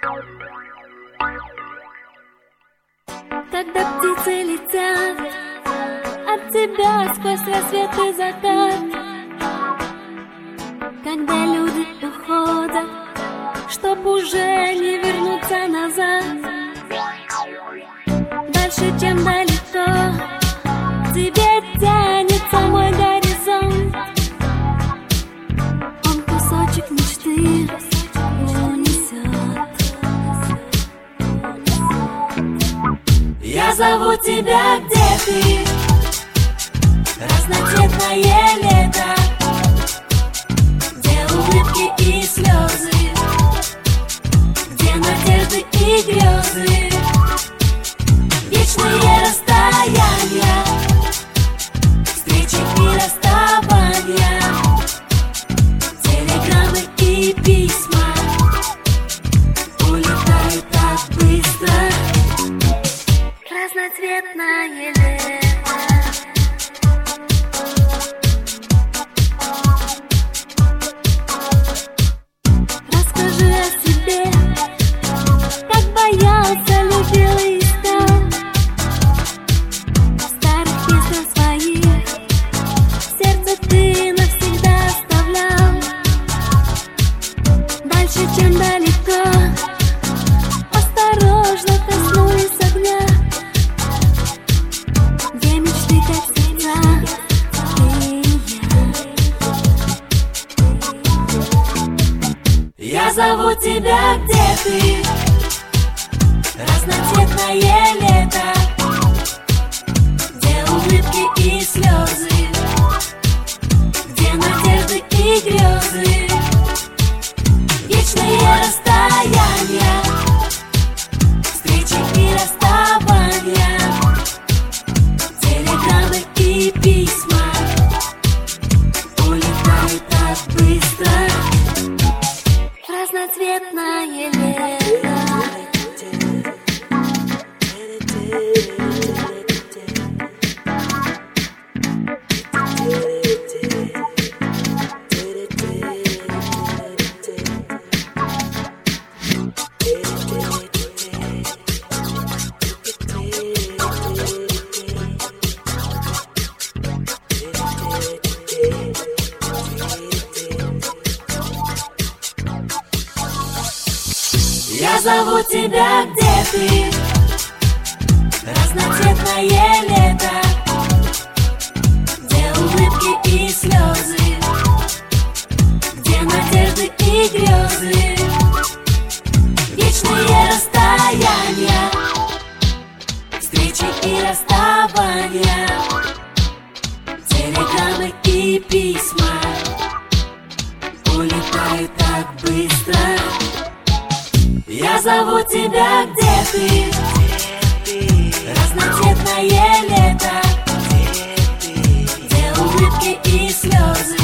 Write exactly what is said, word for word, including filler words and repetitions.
Когда птицы летят от тебя сквозь рассвет и закат, когда люди уходят, чтоб уже не вернуться назад, дальше, чем далеко, тебе тянется мой горизонт. Он кусочек мечты унесет. Я зову тебя, где ты? Разноцветное лето, где улыбки и слезы, где надежды и грезы, вечные расстояния, встречи и расставания, телеграммы и письма улетают так быстро. Разноцветное лето. Расскажи о себе, как боялся, любил и искал. В старых песнях своих сердце ты навсегда оставлял. Дальше, чем далеко, осторожно коснулись огня, где мечты, как сердца, ты и я. Я зову тебя, где ты? Разноцветное лето, где улыбки и слезы, где надежды и грезы, вечные расстояния, встречи и расставания, телеграммы и письма улетают так быстро. Разноцветное лето. Я зову тебя, где ты? Разноцветное лето, где улыбки и слезы, где надежды и грезы, вечные расстояния, встречи и расставания, телеграммы и письма улетают так быстро. Я зову тебя, где ты? Разноцветное лето, где улыбки и слезы,